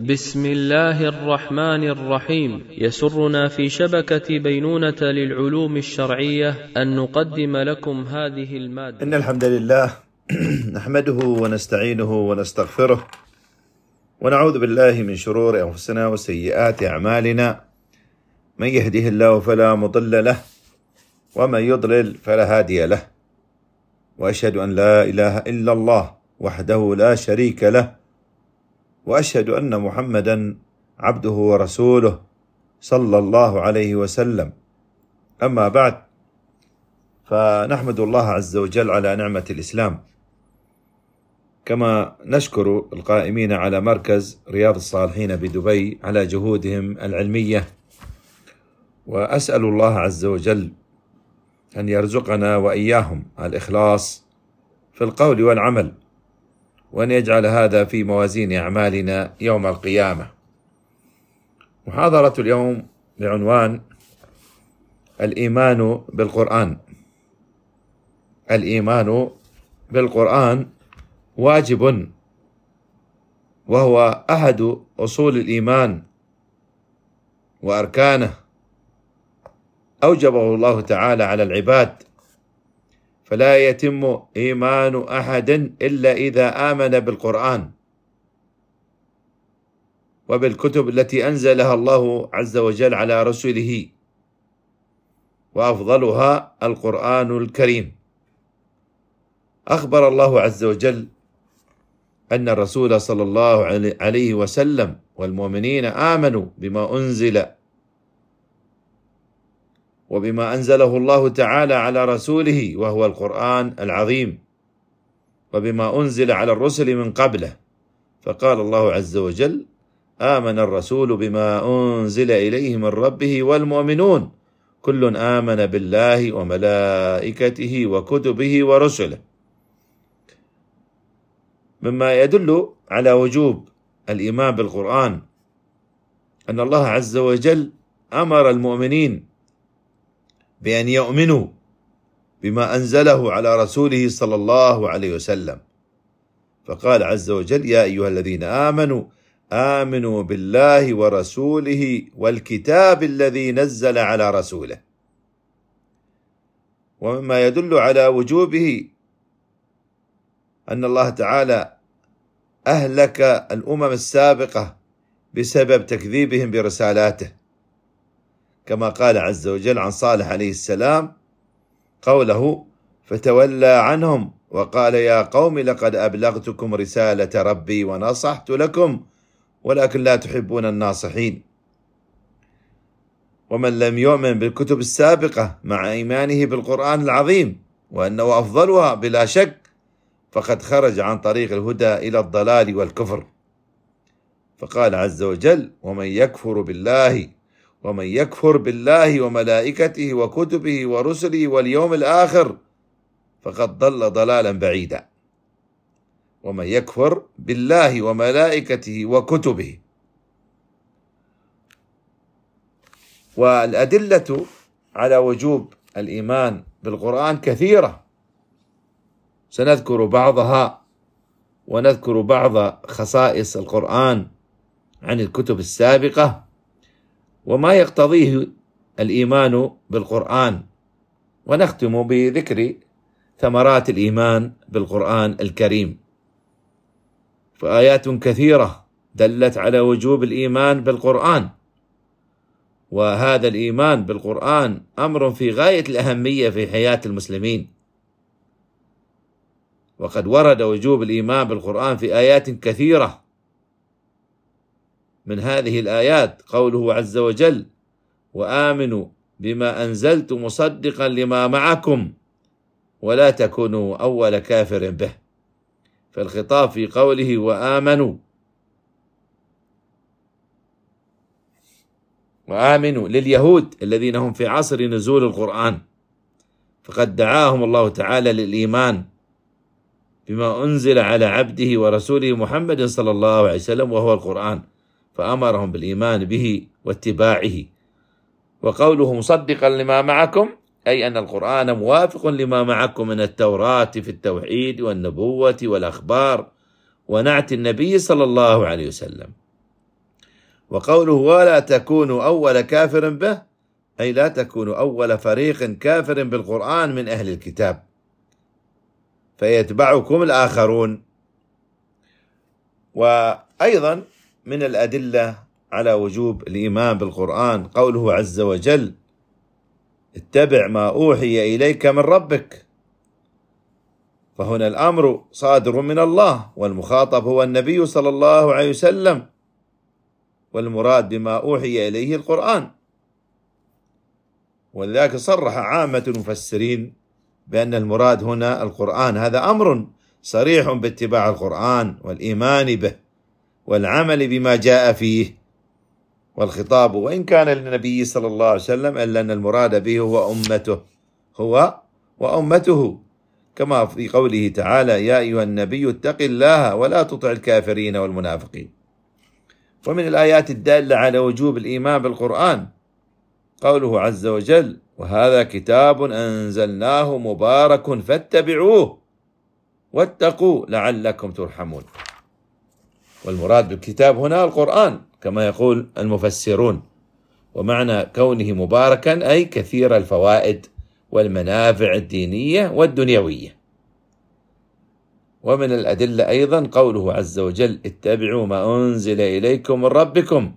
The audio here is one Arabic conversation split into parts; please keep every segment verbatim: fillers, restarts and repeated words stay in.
بسم الله الرحمن الرحيم. يسرنا في شبكة بينونة للعلوم الشرعية أن نقدم لكم هذه المادة. إن الحمد لله نحمده ونستعينه ونستغفره ونعوذ بالله من شرور أنفسنا وسيئات أعمالنا. من يهده الله فلا مضل له ومن يضلل فلا هادي له، وأشهد أن لا إله إلا الله وحده لا شريك له، وأشهد أن محمدا عبده ورسوله صلى الله عليه وسلم. أما بعد، فنحمد الله عز وجل على نعمة الإسلام، كما نشكر القائمين على مركز رياض الصالحين بدبي على جهودهم العلمية، وأسأل الله عز وجل أن يرزقنا وإياهم الإخلاص في القول والعمل، وأن يجعل هذا في موازين أعمالنا يوم القيامة. محاضرة اليوم بعنوان الإيمان بالقرآن. الإيمان بالقرآن واجب، وهو أحد أصول الإيمان وأركانه، أوجبه الله تعالى على العباد، فلا يتم إيمان أحد إلا إذا آمن بالقرآن وبالكتب التي أنزلها الله عز وجل على رسله، وأفضلها القرآن الكريم. أخبر الله عز وجل أن الرسول صلى الله عليه وسلم والمؤمنين آمنوا بما أنزل وبما أنزله الله تعالى على رسوله وهو القرآن العظيم، وبما أنزل على الرسل من قبله، فقال الله عز وجل: آمن الرسول بما أنزل إليه من ربه والمؤمنون كل آمن بالله وملائكته وكتبه ورسله. مما يدل على وجوب الإيمان بالقرآن أن الله عز وجل أمر المؤمنين بأن يؤمنوا بما أنزله على رسوله صلى الله عليه وسلم، فقال عز وجل: يا أيها الذين آمنوا آمنوا بالله ورسوله والكتاب الذي نزل على رسوله. ومما يدل على وجوبه أن الله تعالى أهلك الأمم السابقة بسبب تكذيبهم برسالاته، كما قال عز وجل عن صالح عليه السلام قوله: فتولى عنهم وقال يا قوم لقد أبلغتكم رسالة ربي ونصحت لكم ولكن لا تحبون الناصحين. ومن لم يؤمن بالكتب السابقة مع إيمانه بالقرآن العظيم وأنه أفضلها بلا شك، فقد خرج عن طريق الهدى إلى الضلال والكفر. فقال عز وجل: ومن يكفر بالله ومن يكفر بالله وملائكته وكتبه ورسله واليوم الآخر فقد ضل ضلالا بعيدا. ومن يكفر بالله وملائكته وكتبه. والأدلة على وجوب الإيمان بالقرآن كثيرة، سنذكر بعضها، ونذكر بعض خصائص القرآن عن الكتب السابقة وما يقتضيه الإيمان بالقرآن، ونختم بذكر ثمرات الإيمان بالقرآن الكريم. فآيات كثيرة دلت على وجوب الإيمان بالقرآن، وهذا الإيمان بالقرآن أمر في غاية الأهمية في حياة المسلمين. وقد ورد وجوب الإيمان بالقرآن في آيات كثيرة. من هذه الآيات قوله عز وجل: وآمنوا بما أنزلت مصدقا لما معكم ولا تكونوا أول كافر به. فالخطاب في قوله وآمنوا وآمنوا لليهود الذين هم في عصر نزول القرآن، فقد دعاهم الله تعالى للإيمان بما أنزل على عبده ورسوله محمد صلى الله عليه وسلم وهو القرآن، فأمرهم بالإيمان به واتباعه. وقوله مصدقا لما معكم أي أن القرآن موافق لما معكم من التوراة في التوحيد والنبوة والأخبار ونعت النبي صلى الله عليه وسلم. وقوله ولا تكونوا أول كافر به أي لا تكونوا أول فريق كافر بالقرآن من أهل الكتاب فيتبعكم الآخرون. وأيضا من الأدلة على وجوب الإيمان بالقرآن قوله عز وجل اتبع ما أوحي إليك من ربك، فهنا الأمر صادر من الله والمخاطب هو النبي صلى الله عليه وسلم، والمراد بما أوحي إليه القرآن. ولذلك صرح عامة المفسرين بأن المراد هنا القرآن، هذا أمر صريح باتباع القرآن والإيمان به والعمل بما جاء فيه. والخطاب وإن كان للنبي صلى الله عليه وسلم إلا أن المراد به هو أمته هو وأمته، كما في قوله تعالى يا أيها النبي اتق الله ولا تطع الكافرين والمنافقين. ومن الآيات الدالة على وجوب الإيمان بالقرآن قوله عز وجل وهذا كتاب أنزلناه مبارك فاتبعوه واتقوا لعلكم ترحمون. والمراد بالكتاب هنا القرآن كما يقول المفسرون، ومعنى كونه مباركا أي كثير الفوائد والمنافع الدينية والدنيوية. ومن الأدلة أيضا قوله عز وجل اتبعوا ما أنزل إليكم من ربكم،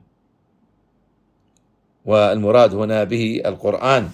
والمراد هنا به القرآن.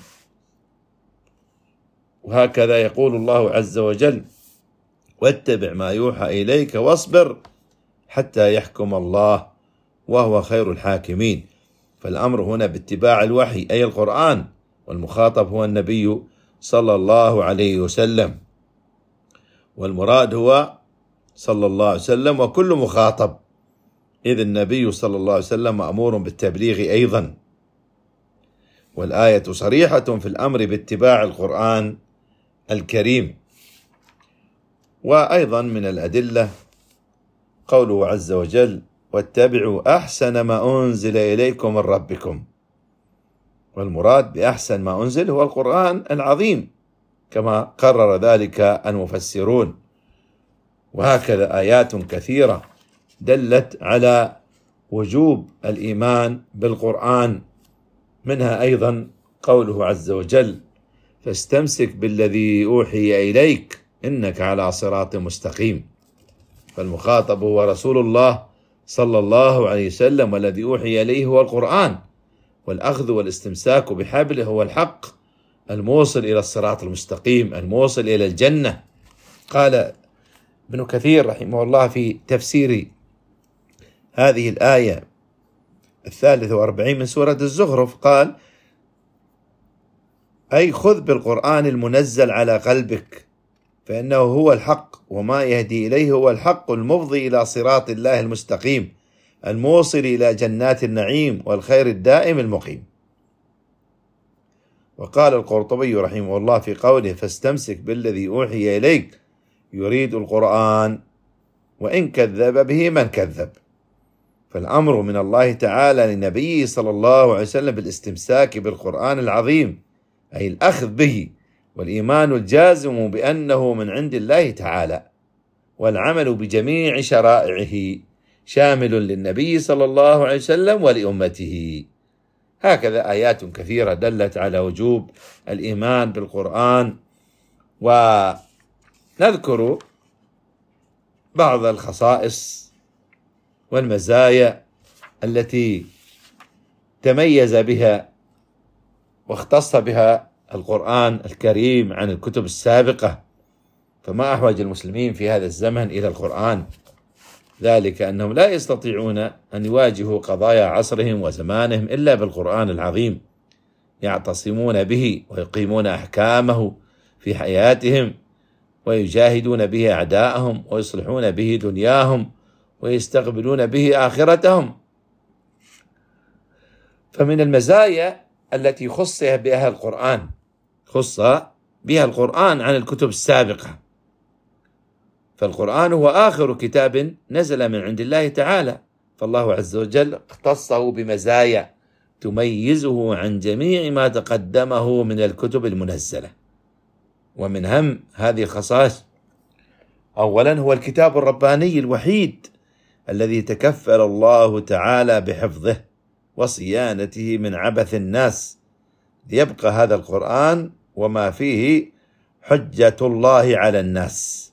وهكذا يقول الله عز وجل واتبع ما يوحى إليك واصبر حتى يحكم الله وهو خير الحاكمين. فالأمر هنا باتباع الوحي أي القرآن، والمخاطب هو النبي صلى الله عليه وسلم، والمراد هو صلى الله عليه وسلم وكل مخاطب، إذ النبي صلى الله عليه وسلم مأمور بالتبليغ أيضا. والآية صريحة في الأمر باتباع القرآن الكريم. وأيضا من الأدلة قوله عز وجل واتبعوا أحسن ما أنزل إليكم من ربكم، والمراد بأحسن ما أنزل هو القرآن العظيم كما قرر ذلك المفسرون. وهكذا آيات كثيرة دلت على وجوب الإيمان بالقرآن، منها أيضا قوله عز وجل فاستمسك بالذي أوحي إليك إنك على صراط مستقيم. فالمخاطب هو رسول الله صلى الله عليه وسلم، والذي أوحي إليه هو القرآن، والأخذ والاستمساك بحبله هو الحق الموصل إلى الصراط المستقيم الموصل إلى الجنة. قال ابن كثير رحمه الله في تفسير هذه الآية الثالثة وأربعين من سورة الزخرف قال أي خذ بالقرآن المنزل على قلبك فإنه هو الحق، وما يهدي إليه هو الحق المفضي إلى صراط الله المستقيم الموصل إلى جنات النعيم والخير الدائم المقيم. وقال القرطبي رحمه الله في قوله فاستمسك بالذي أوحي إليك يريد القرآن وإن كذب به من كذب. فالأمر من الله تعالى لنبيه صلى الله عليه وسلم بالاستمساك بالقرآن العظيم أي الأخذ به، والإيمان الجازم بأنه من عند الله تعالى، والعمل بجميع شرائعه شامل للنبي صلى الله عليه وسلم ولأمته. هكذا آيات كثيرة دلت على وجوب الإيمان بالقرآن. ونذكر بعض الخصائص والمزايا التي تميز بها واختص بها القرآن الكريم عن الكتب السابقة. فما أحوج المسلمين في هذا الزمن إلى القرآن، ذلك أنهم لا يستطيعون أن يواجهوا قضايا عصرهم وزمانهم إلا بالقرآن العظيم، يعتصمون به ويقيمون أحكامه في حياتهم ويجاهدون به أعداءهم ويصلحون به دنياهم ويستقبلون به آخرتهم. فمن المزايا التي خص بها القرآن خص بها القرآن عن الكتب السابقة، فالقرآن هو آخر كتاب نزل من عند الله تعالى، فالله عز وجل اختصه بمزايا تميزه عن جميع ما تقدمه من الكتب المنزلة. ومن هم هذه الخصائص أولا هو الكتاب الرباني الوحيد الذي تكفل الله تعالى بحفظه وصيانته من عبث الناس، ليبقى هذا القرآن وما فيه حجة الله على الناس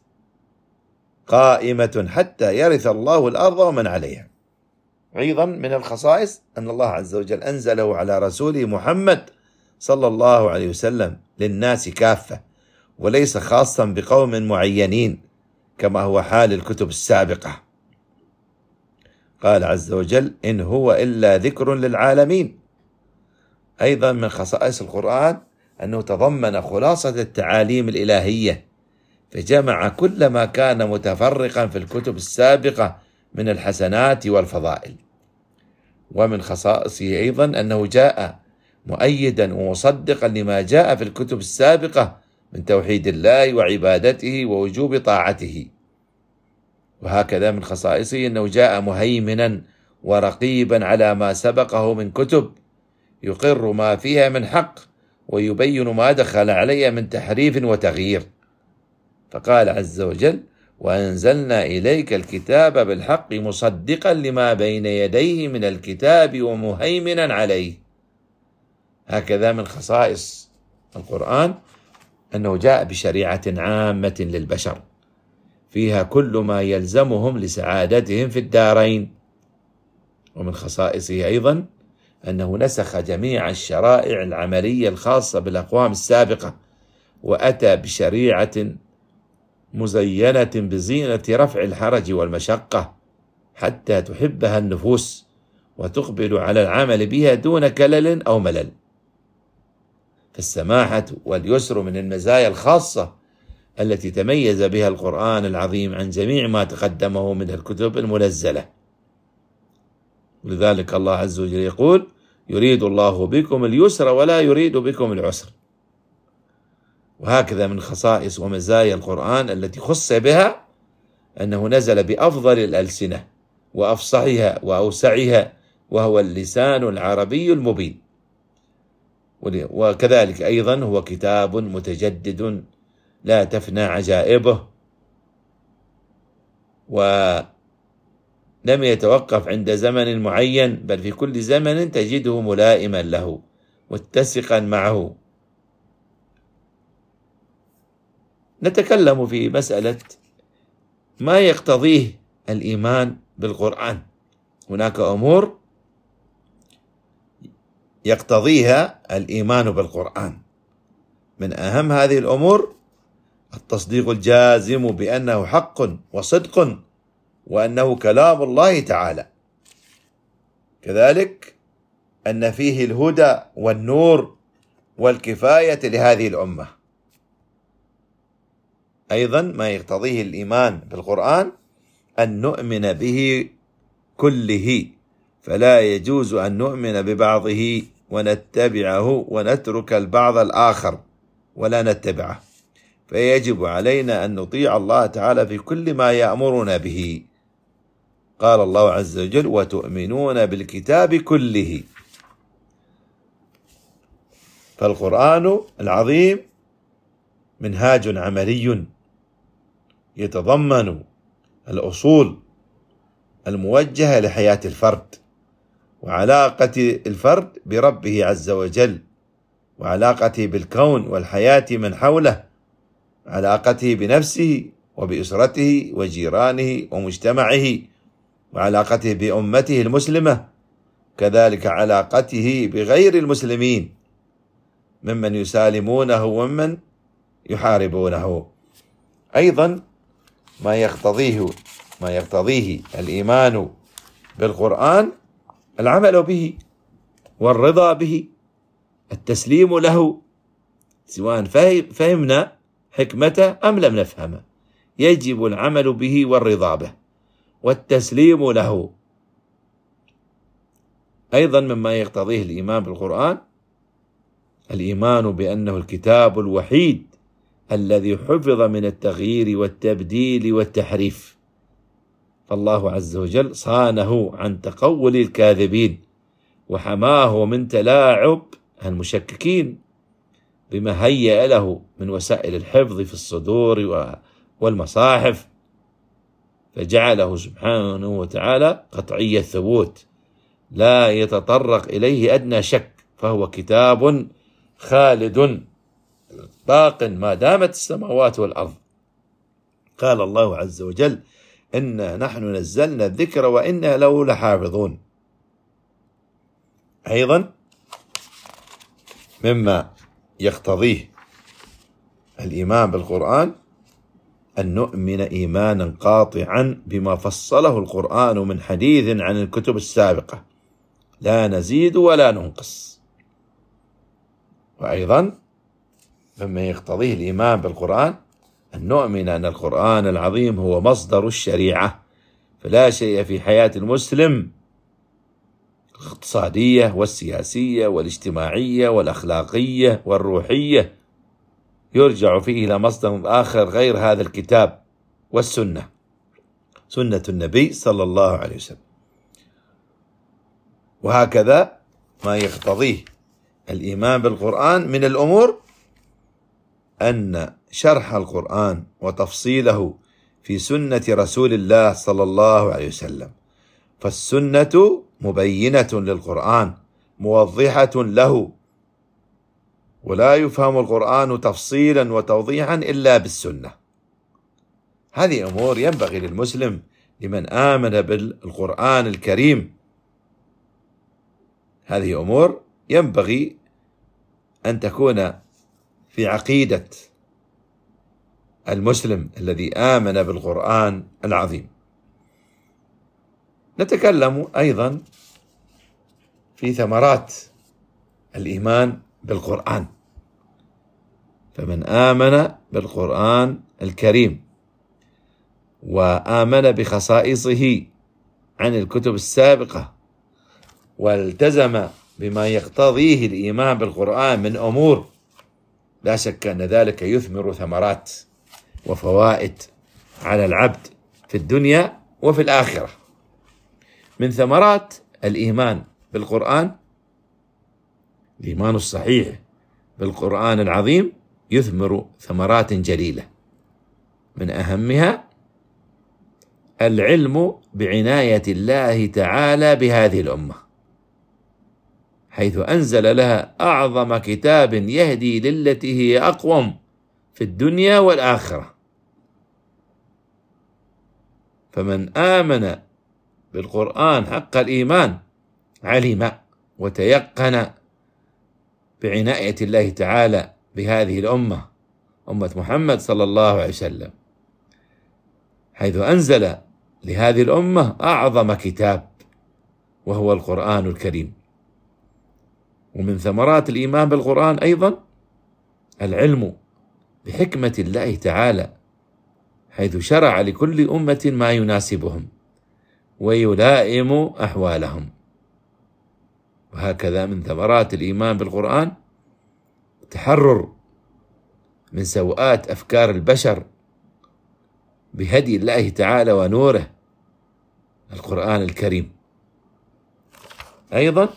قائمة حتى يرث الله الأرض ومن عليها. أيضا من الخصائص أن الله عز وجل أنزله على رسوله محمد صلى الله عليه وسلم للناس كافة، وليس خاصا بقوم معينين كما هو حال الكتب السابقة. قال عز وجل: إن هو إلا ذكر للعالمين. أيضا من خصائص القرآن أنه تضمن خلاصة التعاليم الإلهية، فجمع كل ما كان متفرقا في الكتب السابقة من الحسنات والفضائل. ومن خصائصه أيضا أنه جاء مؤيدا ومصدقا لما جاء في الكتب السابقة من توحيد الله وعبادته ووجوب طاعته. وهكذا من خصائصه أنه جاء مهيمنا ورقيبا على ما سبقه من كتب، يقر ما فيها من حق ويبين ما دخل عليه من تحريف وتغيير. فقال عز وجل: وأنزلنا إليك الكتاب بالحق مصدقا لما بين يديه من الكتاب ومهيمنا عليه. هكذا من خصائص القرآن أنه جاء بشريعة عامة للبشر فيها كل ما يلزمهم لسعادتهم في الدارين. ومن خصائصه أيضا أنه نسخ جميع الشرائع العملية الخاصة بالأقوام السابقة، وأتى بشريعة مزينة بزينة رفع الحرج والمشقة حتى تحبها النفوس وتقبل على العمل بها دون كلل أو ملل. فالسماحة واليسر من المزايا الخاصة التي تميز بها القرآن العظيم عن جميع ما تقدمه من الكتب المنزلة. ولذلك الله عز وجل يقول: يريد الله بكم اليسر ولا يريد بكم العسر. وهكذا من خصائص ومزايا القرآن التي خص بها أنه نزل بأفضل الألسنة وأفصحها وأوسعها، وهو اللسان العربي المبين. وكذلك أيضا هو كتاب متجدد لا تفنى عجائبه، ولم يتوقف عند زمن معين، بل في كل زمن تجده ملائما له متسقا معه. نتكلم في مسألة ما يقتضيه الإيمان بالقرآن. هناك أمور يقتضيها الإيمان بالقرآن، من أهم هذه الأمور التصديق الجازم بأنه حق وصدق وأنه كلام الله تعالى، كذلك أن فيه الهدى والنور والكفاية لهذه الأمة. أيضا ما يقتضيه الإيمان بالقرآن أن نؤمن به كله، فلا يجوز أن نؤمن ببعضه ونتبعه ونترك البعض الآخر ولا نتبعه، فيجب علينا أن نطيع الله تعالى في كل ما يأمرنا به. قال الله عز وجل: وتؤمنون بالكتاب كله. فالقرآن العظيم منهاج عملي يتضمن الأصول الموجهة لحياة الفرد وعلاقة الفرد بربه عز وجل، وعلاقته بالكون والحياة من حوله، علاقته بنفسه وبأسرته وجيرانه ومجتمعه، وعلاقته بأمته المسلمة، كذلك علاقته بغير المسلمين ممن يسالمونه ومن يحاربونه. أيضا ما يقتضيه ما يقتضيه الإيمان بالقرآن العمل به والرضا به، التسليم له، سواء فهمنا حكمته أم لم نفهمه، يجب العمل به والرضا به والتسليم له. أيضا مما يقتضيه الإيمان بالقرآن الإيمان بأنه الكتاب الوحيد الذي حفظ من التغيير والتبديل والتحريف، فالله عز وجل صانه عن تقول الكاذبين وحماه من تلاعب المشككين بما هيأ له من وسائل الحفظ في الصدور والمصاحف، فجعله سبحانه وتعالى قطعي الثبوت لا يتطرق إليه أدنى شك، فهو كتاب خالد باق ما دامت السماوات والأرض. قال الله عز وجل: إنا نحن نزلنا الذكر وإنا له لحافظون. أيضا مما يقتضيه الإيمان بالقرآن أن نؤمن إيمانا قاطعا بما فصله القرآن من حديث عن الكتب السابقة، لا نزيد ولا ننقص. وأيضا مما يقتضيه الإيمان بالقرآن أن نؤمن أن القرآن العظيم هو مصدر الشريعة، فلا شيء في حياة المسلم الاقتصادية والسياسية والاجتماعية والأخلاقية والروحية يرجع فيه إلى مصدر آخر غير هذا الكتاب والسنة، سنة النبي صلى الله عليه وسلم. وهكذا ما يقتضيه الإيمان بالقرآن من الأمور أن شرح القرآن وتفصيله في سنة رسول الله صلى الله عليه وسلم، فالسنة مبينة للقرآن موضحة له، ولا يفهم القرآن تفصيلا وتوضيحا إلا بالسنة. هذه أمور ينبغي للمسلم لمن آمن بالقرآن الكريم، هذه أمور ينبغي أن تكون في عقيدة المسلم الذي آمن بالقرآن العظيم. نتكلم أيضا في ثمرات الإيمان بالقرآن. فمن آمن بالقرآن الكريم وآمن بخصائصه عن الكتب السابقة والتزم بما يقتضيه الإيمان بالقرآن من أمور، لا شك أن ذلك يثمر ثمرات وفوائد على العبد في الدنيا وفي الآخرة. من ثمرات الإيمان بالقرآن الإيمان الصحيح بالقرآن العظيم يثمر ثمرات جليلة، من أهمها العلم بعناية الله تعالى بهذه الأمة، حيث أنزل لها أعظم كتاب يهدي للتي هي أقوم في الدنيا والآخرة. فمن آمن بالقرآن حق الإيمان علم وتيقن بعناية الله تعالى بهذه الأمة، أمة محمد صلى الله عليه وسلم، حيث أنزل لهذه الأمة أعظم كتاب وهو القرآن الكريم. ومن ثمرات الإيمان بالقرآن أيضا العلم بحكمة الله تعالى، حيث شرع لكل أمة ما يناسبهم ويلائم أحوالهم. وهكذا من ثمرات الإيمان بالقرآن التحرر من سوءات أفكار البشر بهدي الله تعالى ونوره القرآن الكريم. أيضا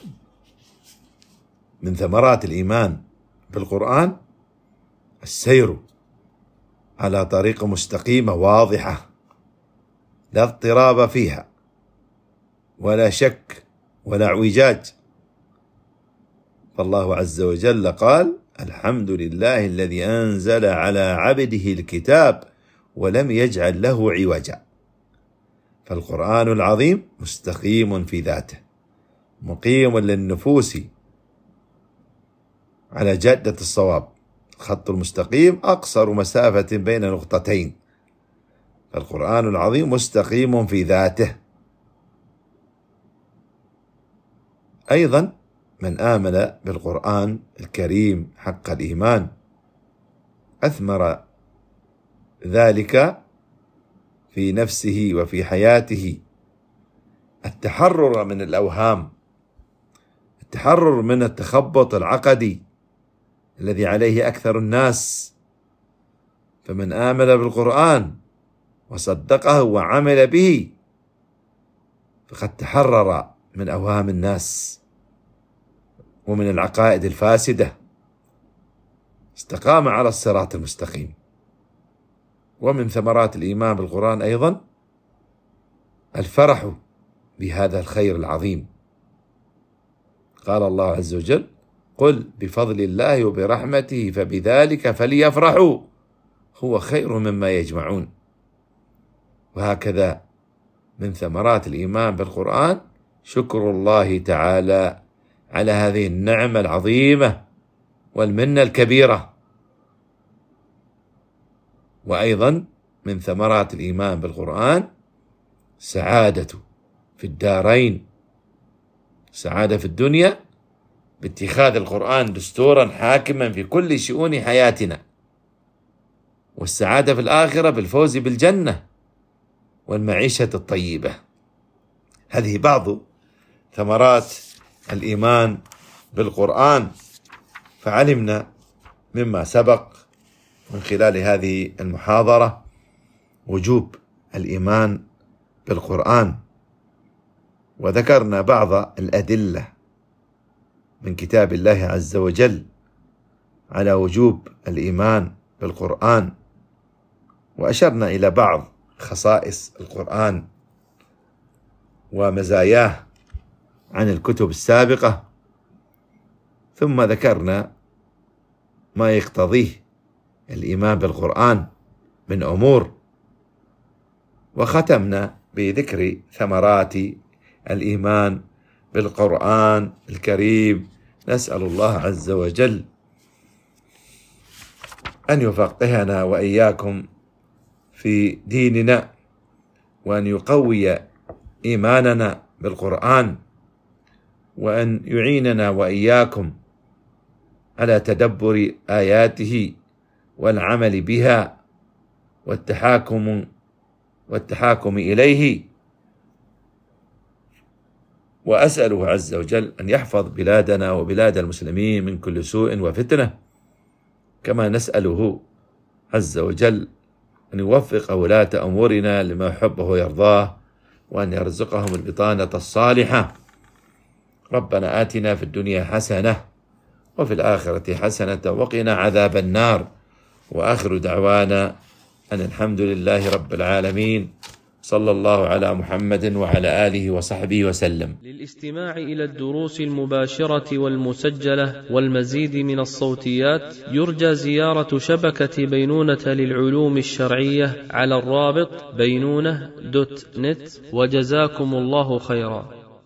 من ثمرات الإيمان بالقرآن السير على طريقة مستقيمة واضحة لا اضطراب فيها ولا شك ولا اعوجاج. فالله عز وجل قال: الحمد لله الذي أنزل على عبده الكتاب ولم يجعل له عوجا. فالقرآن العظيم مستقيم في ذاته، مقيم للنفوس على جادة الصواب، الخط المستقيم أقصر مسافة بين نقطتين. فالقرآن العظيم مستقيم في ذاته. أيضا من آمن بالقرآن الكريم حق الإيمان أثمر ذلك في نفسه وفي حياته التحرر من الأوهام، التحرر من التخبط العقدي الذي عليه أكثر الناس. فمن آمن بالقرآن وصدقه وعمل به فقد تحرر من أوهام الناس ومن العقائد الفاسدة، استقام على الصراط المستقيم. ومن ثمرات الإيمان بالقرآن أيضا الفرح بهذا الخير العظيم قال الله عز وجل: قل بفضل الله وبرحمته فبذلك فليفرحوا هو خير مما يجمعون. وهكذا من ثمرات الإيمان بالقرآن شكر الله تعالى على هذه النعمة العظيمة والمنة الكبيرة. وأيضا من ثمرات الإيمان بالقرآن سعادة في الدارين، سعادة في الدنيا باتخاذ القرآن دستورا حاكما في كل شؤون حياتنا، والسعادة في الآخرة بالفوز بالجنة والمعيشة الطيبة. هذه بعض ثمرات الإيمان بالقرآن. فعلمنا مما سبق من خلال هذه المحاضرة وجوب الإيمان بالقرآن، وذكرنا بعض الأدلة من كتاب الله عز وجل على وجوب الإيمان بالقرآن، وأشرنا إلى بعض خصائص القرآن ومزاياه عن الكتب السابقة، ثم ذكرنا ما يقتضيه الإيمان بالقرآن من أمور، وختمنا بذكر ثمرات الإيمان بالقرآن الكريم. نسأل الله عز وجل أن يفقهنا وإياكم في ديننا، وأن يقوي إيماننا بالقرآن، وأن يعيننا وإياكم على تدبر آياته والعمل بها والتحاكم والتحاكم إليه. وأسأله عز وجل أن يحفظ بلادنا وبلاد المسلمين من كل سوء وفتنة، كما نسأله عز وجل أن يوفق ولاة أمورنا لما يحبه ويرضاه، وأن يرزقهم البطانة الصالحة. ربنا آتنا في الدنيا حسنة وفي الآخرة حسنة وقنا عذاب النار. وآخر دعوانا أن الحمد لله رب العالمين، صلى الله على محمد وعلى آله وصحبه وسلم. للاستماع إلى الدروس المباشرة والمسجلة والمزيد من الصوتيات يرجى زيارة شبكة بينونة للعلوم الشرعية على الرابط بينونة دوت نت. وجزاكم الله خيرا.